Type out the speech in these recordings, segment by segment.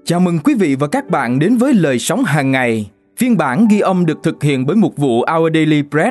Chào mừng quý vị và các bạn đến với Lời Sống Hàng Ngày. Phiên bản ghi âm được thực hiện bởi mục vụ Our Daily Bread.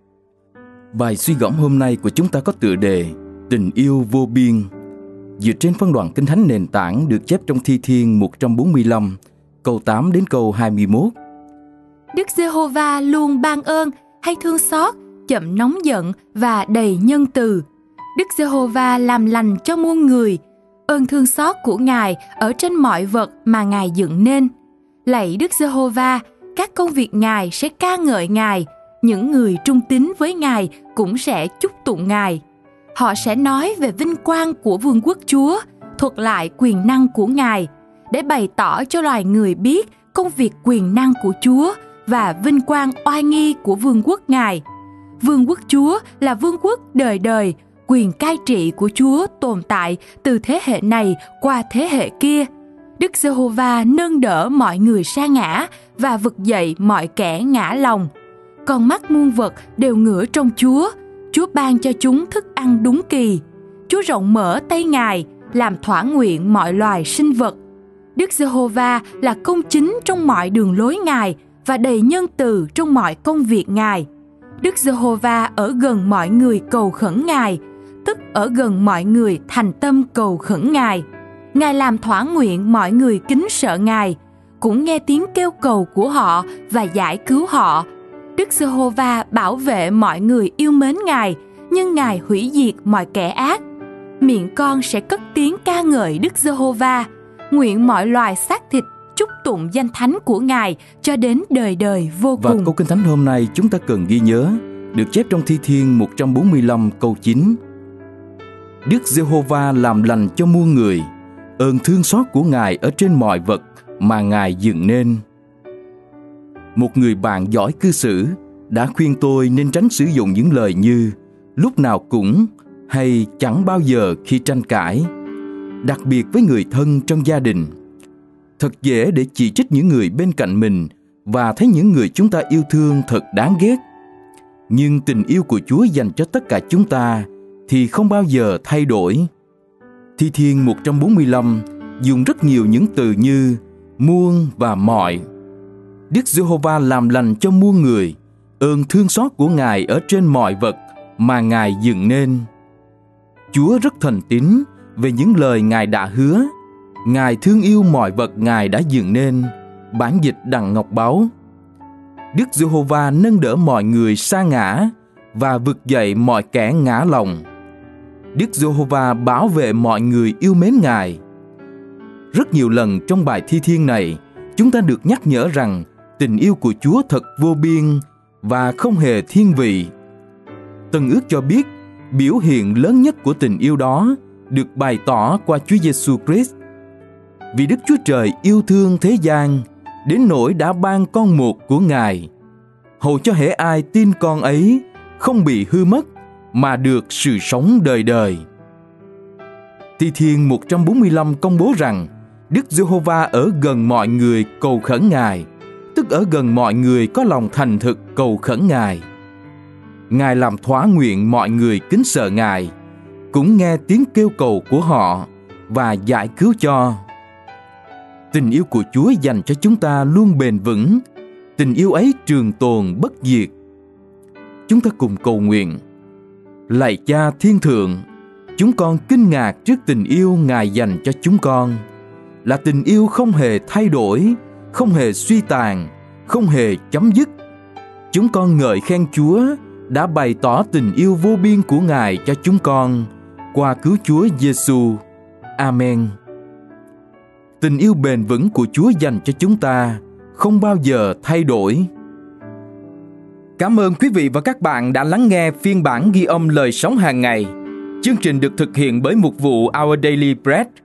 Bài suy gẫm hôm nay của chúng ta có tựa đề Tình yêu vô biên, dựa trên phân đoạn Kinh Thánh nền tảng được chép trong Thi Thiên 145, câu 8 đến câu 21. Đức Giê-hô-va luôn ban ơn hay thương xót, chậm nóng giận và đầy nhân từ. Đức Giê-hô-va làm lành cho muôn người. Ơn thương xót của Ngài ở trên mọi vật mà Ngài dựng nên. Lạy Đức Giê-hô-va, các công việc Ngài sẽ ca ngợi Ngài. Những người trung tín với Ngài cũng sẽ chúc tụng Ngài. Họ sẽ nói về vinh quang của vương quốc Chúa, thuật lại quyền năng của Ngài, để bày tỏ cho loài người biết công việc quyền năng của Chúa và vinh quang oai nghi của vương quốc Ngài. Vương quốc Chúa là vương quốc đời đời, quyền cai trị của Chúa tồn tại từ thế hệ này qua thế hệ kia. Đức Giê-hô-va nâng đỡ mọi người sa ngã và vực dậy mọi kẻ ngã lòng. Con mắt muôn vật đều ngửa trong Chúa. Chúa ban cho chúng thức ăn đúng kỳ. Chúa rộng mở tay Ngài, làm thỏa nguyện mọi loài sinh vật. Đức Giê-hô-va là công chính trong mọi đường lối Ngài và đầy nhân từ trong mọi công việc Ngài. Đức Giê-hô-va ở gần mọi người cầu khẩn Ngài, tức ở gần mọi người thành tâm cầu khẩn Ngài. Ngài làm thỏa nguyện mọi người kính sợ Ngài, cũng nghe tiếng kêu cầu của họ và giải cứu họ. Đức Giê-hô-va bảo vệ mọi người yêu mến Ngài, nhưng Ngài hủy diệt mọi kẻ ác. Miệng con sẽ cất tiếng ca ngợi Đức Giê-hô-va. Nguyện mọi loài xác thịt chúc tụng danh thánh của Ngài cho đến đời đời vô cùng. Và câu Kinh Thánh hôm nay chúng ta cần ghi nhớ, được chép trong Thi Thiên 145 câu 9. Đức Giê-hô-va làm lành cho muôn người, ơn thương xót của Ngài ở trên mọi vật mà Ngài dựng nên. Một người bạn giỏi cư xử đã khuyên tôi nên tránh sử dụng những lời như lúc nào cũng hay chẳng bao giờ khi tranh cãi, đặc biệt với người thân trong gia đình. Thật dễ để chỉ trích những người bên cạnh mình và thấy những người chúng ta yêu thương thật đáng ghét. Nhưng tình yêu của Chúa dành cho tất cả chúng ta thì không bao giờ thay đổi. Thi Thiên 145 dùng rất nhiều những từ như muôn và mọi. Đức Giê-hô-va làm lành cho muôn người, ơn thương xót của Ngài ở trên mọi vật mà Ngài dựng nên. Chúa rất thành tín về những lời Ngài đã hứa. Ngài thương yêu mọi vật Ngài đã dựng nên. Bản dịch Đặng Ngọc Báo. Đức Giê-hô-va nâng đỡ mọi người sa ngã và vực dậy mọi kẻ ngã lòng. Đức Giê-hô-va bảo vệ mọi người yêu mến Ngài. Rất nhiều lần trong bài Thi Thiên này, chúng ta được nhắc nhở rằng tình yêu của Chúa thật vô biên và không hề thiên vị. Tân ước cho biết biểu hiện lớn nhất của tình yêu đó được bày tỏ qua Chúa Giêsu Christ. Vì Đức Chúa Trời yêu thương thế gian đến nỗi đã ban con một của Ngài, hầu cho hễ ai tin con ấy không bị hư mất mà được sự sống đời đời. Thi Thiên 145 công bố rằng Đức Giê-hô-va ở gần mọi người cầu khẩn Ngài, tức ở gần mọi người có lòng thành thực cầu khẩn Ngài. Ngài làm thỏa nguyện mọi người kính sợ Ngài, cũng nghe tiếng kêu cầu của họ và giải cứu cho. Tình yêu của Chúa dành cho chúng ta luôn bền vững. Tình yêu ấy trường tồn bất diệt. Chúng ta cùng cầu nguyện. Lạy Cha thiên thượng, chúng con kinh ngạc trước tình yêu Ngài dành cho chúng con, là tình yêu không hề thay đổi, không hề suy tàn, không hề chấm dứt. Chúng con ngợi khen Chúa đã bày tỏ tình yêu vô biên của Ngài cho chúng con qua cứu Chúa Giêsu. Amen. Tình yêu bền vững của Chúa dành cho chúng ta không bao giờ thay đổi. Cảm ơn quý vị và các bạn đã lắng nghe phiên bản ghi âm Lời Sống Hàng Ngày. Chương trình được thực hiện bởi mục vụ Our Daily Bread.